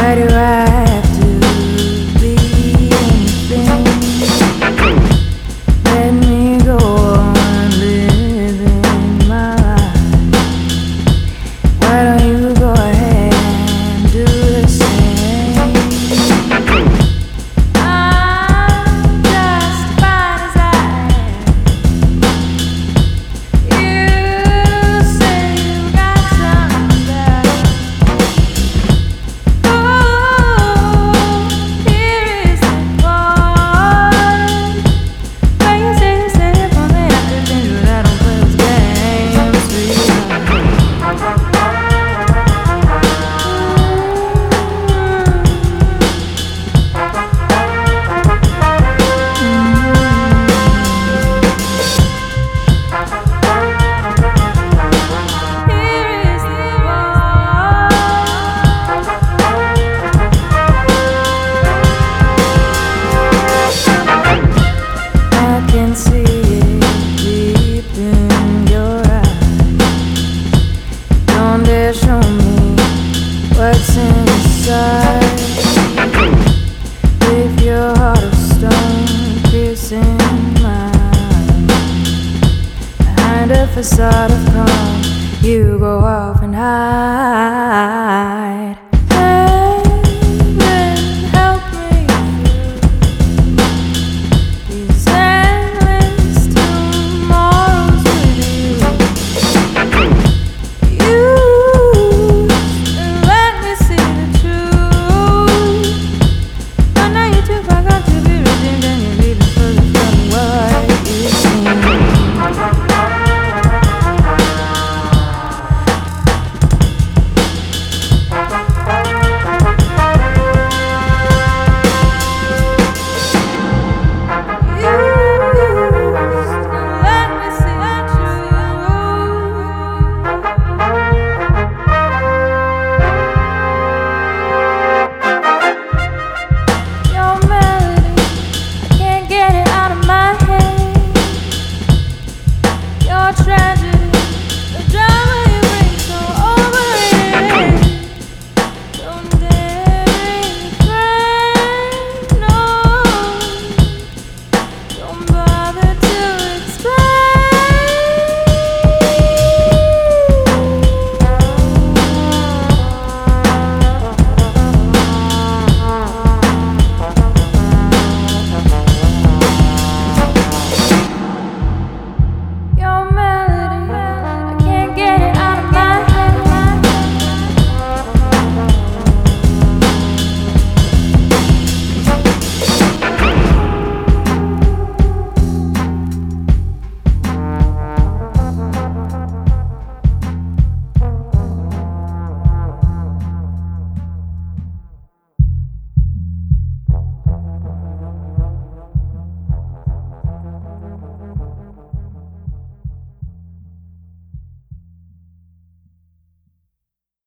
Why do I have to be anything? Let me go on living my life. Why don't you go ahead and do the same? I'm just fine as I am. You say you got some doubt. Here is the part where you say for me I could think that I don't play those games, sweetheart. Here is the part. I can see it deep in your eyes. Don't dare show me what's inside. With your heart of stone piercing mine, behind a facade of calm, you go off and hide.